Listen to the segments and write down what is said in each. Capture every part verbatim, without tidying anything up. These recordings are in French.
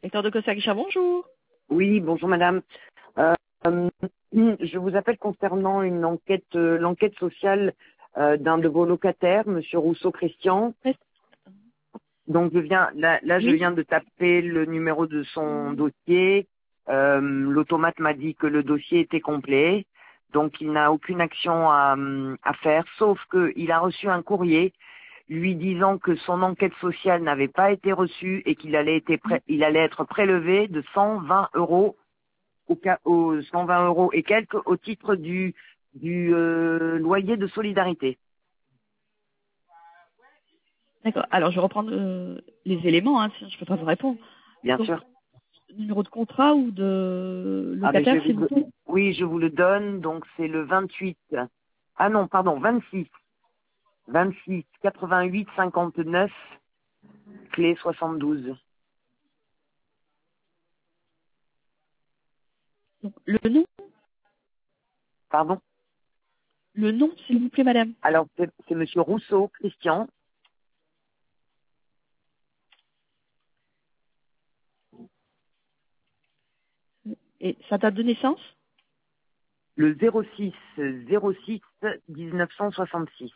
Inspecteur de Cossaccha, bonjour. Oui, bonjour madame. Euh, euh, je vous appelle concernant une enquête, euh, l'enquête sociale euh, d'un de vos locataires, monsieur Rousseau Christian. Oui. Donc je viens, là, là je Oui. viens de taper le numéro de son dossier. Euh, L'automate m'a dit que le dossier était complet, donc il n'a aucune action à, à faire, sauf qu'il a reçu un courrier lui disant que son enquête sociale n'avait pas été reçue et qu'il allait, été pré- il allait être prélevé de cent vingt euros au cas, aux cent vingt euros et quelques au titre du, du euh, loyer de solidarité. D'accord. Alors, je vais reprendre euh, les éléments, hein, sinon je ne peux pas vous répondre. Bien Donc, sûr. numéro de contrat ou de Ah ben je locataire, vais s'il vous vous plaît. oui, je vous le donne, donc c'est le vingt-huit. Ah non, pardon, vingt-six. vingt-six, quatre-vingt-huit, cinquante-neuf, clé soixante-douze. Donc, le nom, Pardon? le nom, s'il vous plaît, madame. Alors c'est c'est monsieur Rousseau, Christian, Et sa date de naissance. le zéro six zéro six mille neuf cent soixante-six.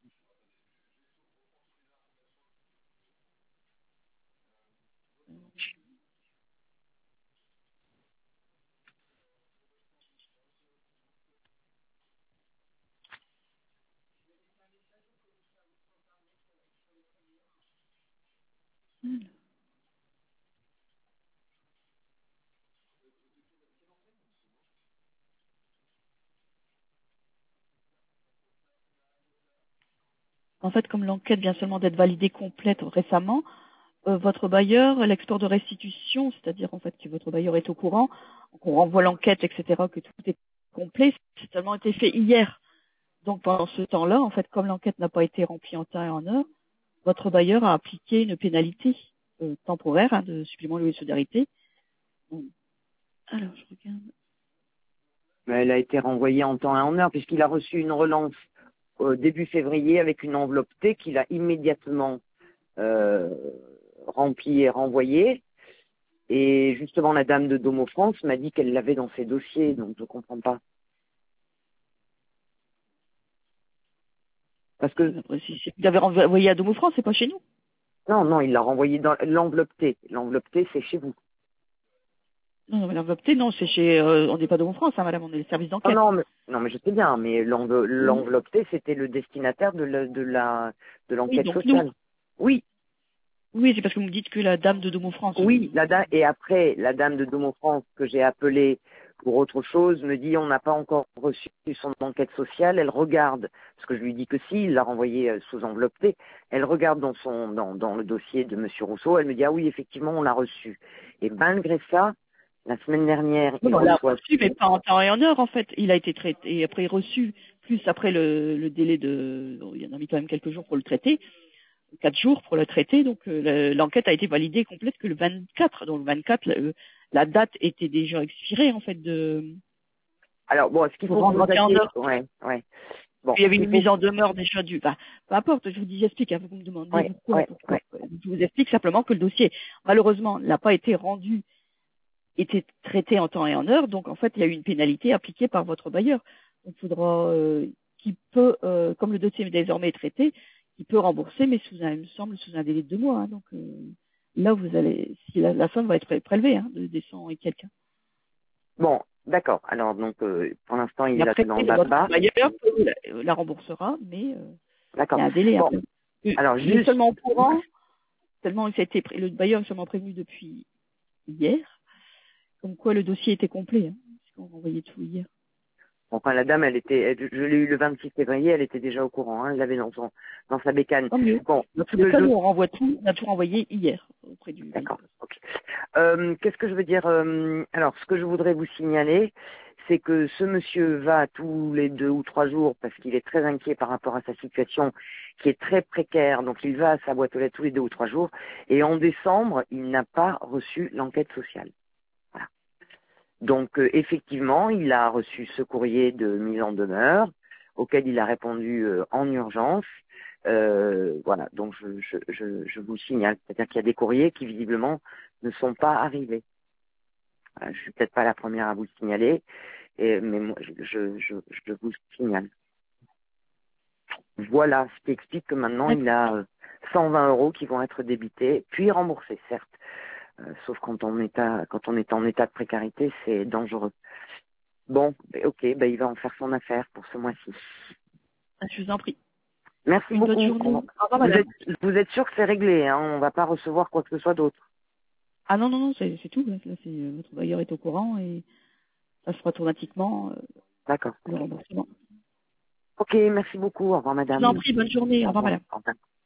En fait, comme l'enquête vient seulement d'être validée complète récemment, euh, votre bailleur, l'export de restitution, c'est-à-dire en fait que votre bailleur est au courant, qu'on renvoie l'enquête, et cetera, que tout est complet, c'est seulement été fait hier. Donc pendant ce temps-là, en fait, comme l'enquête n'a pas été remplie en temps et en heure, votre bailleur a appliqué une pénalité euh, temporaire hein, de supplément de loyer de solidarité. Bon. Alors, je regarde. Mais elle a été renvoyée en temps et en heure puisqu'il a reçu une relance au début février avec une enveloppe T qu'il a immédiatement euh, remplie et renvoyée. Et justement, la dame de Domo France m'a dit qu'elle l'avait dans ses dossiers, donc je ne comprends pas. Parce que, Après, si, si vous l'avez renvoyé à Domo France, c'est pas chez nous. non, non, il l'a renvoyé dans l'enveloppe T. L'enveloppe T, c'est chez vous. Non, non, mais l'enveloppe T, non, c'est chez, euh, on n'est pas Domo France, hein, madame, on est le service Oh d'enquête. non, mais, non, mais je sais bien, mais l'enve- Oui, l'enveloppe T, c'était le destinataire de la, de la, de oui, l'enquête donc nous. sociale. Oui, Oui, c'est parce que vous me dites que la dame de Domo France. oui, euh, la dame, et après, la dame de Domo France que j'ai appelée pour autre chose me dit on n'a pas encore reçu son enquête sociale, elle regarde, parce que je lui dis que si, il l'a renvoyé euh, sous enveloppe T, elle regarde dans son, dans, dans le dossier de monsieur Rousseau, elle me dit ah oui, effectivement, on l'a reçu. Et malgré ça, la semaine dernière, Oui, il on l'a reçoit, reçu, mais pas en temps et en heure, en fait. Il a été traité, et après reçu, plus après le, le délai de, bon, il y en a mis quand même quelques jours pour le traiter, quatre jours pour le traiter, donc euh, le- l'enquête a été validée complète que le vingt-quatre. Donc le vingt-quatre, la, la date était déjà expirée, en fait, de, alors bon, ce qu'il pour faut que rendre vous en temps et en sachiez, heure. ouais, ouais, bon, Il y ce avait qu'il une faut, mise en demeure déjà du, bah, peu importe, je vous dis, j'explique, hein, vous me demandez ouais, pourquoi, ouais, pourquoi. ouais, Je vous explique simplement que le dossier, malheureusement, n'a pas été rendu était traité en temps et en heure, donc en fait il y a eu une pénalité appliquée par votre bailleur. Donc il faudra euh, qui peut, euh, comme le dossier désormais est traité, qui peut rembourser, mais sous un, il me semble, sous un délai de deux mois. Hein. Donc euh, là vous allez, si la, la somme va être pré- prélevée hein, de des cent et quelques. bon, d'accord. Alors donc, euh, pour l'instant, Et il l'a après dans le votre bas. bailleur la, la remboursera, mais euh, il y D'accord. a un délai. Bon, Après. Euh, alors Il est juste, seulement au courant, tellement il a été pré- le bailleur est seulement prévenu depuis hier, comme quoi le dossier était complet, hein, puisqu'on renvoyait tout hier. enfin la dame, elle était, elle- je l'ai eu le vingt-six février, elle était déjà au courant, hein, elle l'avait dans son, dans sa bécane. Tant mieux. Bon, Dans tous ce les que cas, je, nous, on renvoie tout, on a tout renvoyé hier auprès du d'accord, bailleur. ok. Euh, qu'est-ce que je veux dire euh, Alors, ce que je voudrais vous signaler, c'est que ce monsieur va tous les deux ou trois jours parce qu'il est très inquiet par rapport à sa situation qui est très précaire. Donc, il va à sa boîte aux lettres tous les deux ou trois jours. Et en décembre, il n'a pas reçu l'enquête sociale. Voilà. Donc, euh, effectivement, il a reçu ce courrier de mise en demeure auquel il a répondu euh, en urgence. Euh, voilà, donc je, je, je, je vous signale. C'est-à-dire qu'il y a des courriers qui visiblement ne sont pas arrivés. Voilà, je suis peut-être pas la première à vous le signaler, et, mais moi, je, je, je, je vous signale. Voilà, ce qui explique que maintenant il a euh, cent vingt euros qui vont être débités, puis remboursés, certes. Euh, sauf quand on est à, quand on est en état de précarité, c'est dangereux. Bon, ben, ok, ben, il va en faire son affaire pour ce mois-ci. Je vous en prie. Merci Une bonne beaucoup. journée. On- Au revoir, vous, madame. êtes, vous êtes sûr que c'est réglé, hein, on ne va pas recevoir quoi que ce soit d'autre. Ah non, non, non, c'est c'est tout. Là, Là, c'est, euh, votre bailleur est au courant et ça se fera automatiquement, euh, D'accord. le remboursement. Ok, merci beaucoup. Au revoir, Je vous en madame. prie, bonne journée. Au Au revoir, revoir. madame. Au revoir.